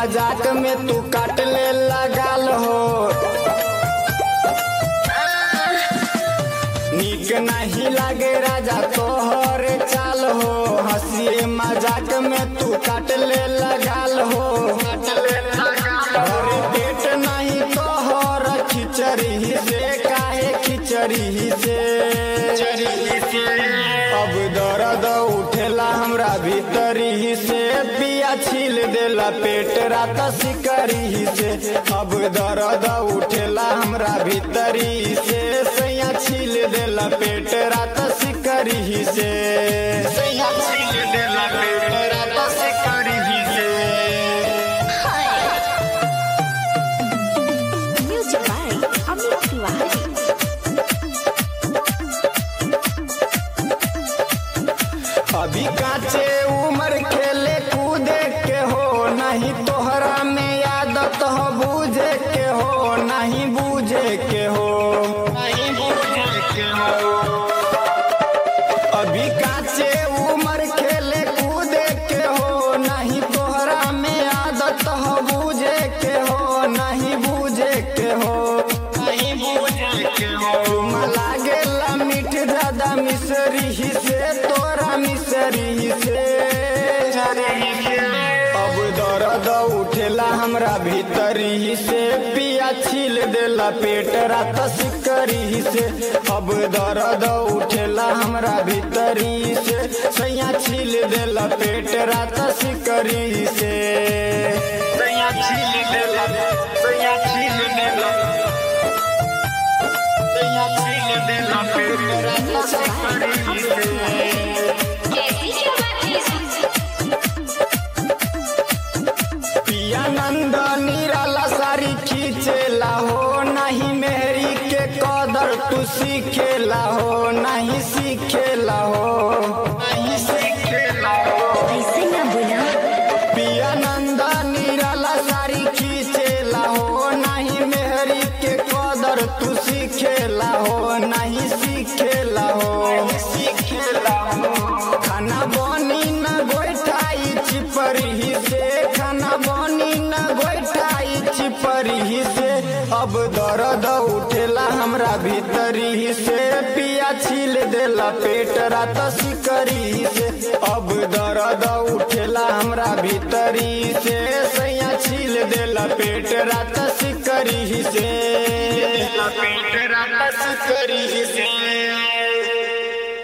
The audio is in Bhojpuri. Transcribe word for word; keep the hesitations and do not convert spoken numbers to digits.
मजाक में तू काट ले लगाल हो। नीक नहीं लागे राजा तोहर चाल हो। हंसी मजाक में तू काट ले लगाल हो। और पेट नहीं तोहर खिचड़ी से काहे खिचड़ी से। अब दर्द उठेला हमरा भीतरी से पिया छील देला पेट रात सिकरी से। अब दर्द उठेला हमरा भीतरी से सैया छील देला पेट रात सिकरी से। सैया छील देला पेट रात सिकरी से। Music by Amit Tiwari. अभी काचे उम्र खेले कूदे के हो। नहीं तोहरा में आदत हो बूझे के हो। नहीं बूझे के हो नहीं बूझे के हो। अभी काचे उम्र खेले कूदे के हो। नहीं तोहरा में आदत हो बूझे के हो। नहीं बूझे के हो नहीं बूझे के हो। लागेला मीठ ज्यादा मिसरी से तोरा मिसरी से। अब दर्द उठेला हमरा भीतरी से पिया छील देला पेट रात सिकरी से। अब दर्द उठेला हमरा भीतरी से सैया छील देला पेट रात सिकरी से। सैया छील देला सैया छील देला सैया छील देला पेट रात सिकरी से। नंद निराला सारी खींचेला हो। नहीं मेहरी के कदर तू सीखेला हो। नहीं सीखेला हो नहीं सीखेला हो। ऐसे ना बोला। पिया नंद निराला सारी खींचेला हो। नहीं मेहरी के कदर तू सीखेला हो। नहीं सीखेला हो सीखेला हो। खाना बनी न गोइठाई चिपरी से। खाना बनी न गोइठाई चिपरी से। अब दर्द उठेला हमरा भीतरी से पिया छील देला पेट रात सिकरी से। अब दर्द उठेला हमरा भीतरी से सैया छील देला पेट रात सिकरी से। पेट रात सिकरी से।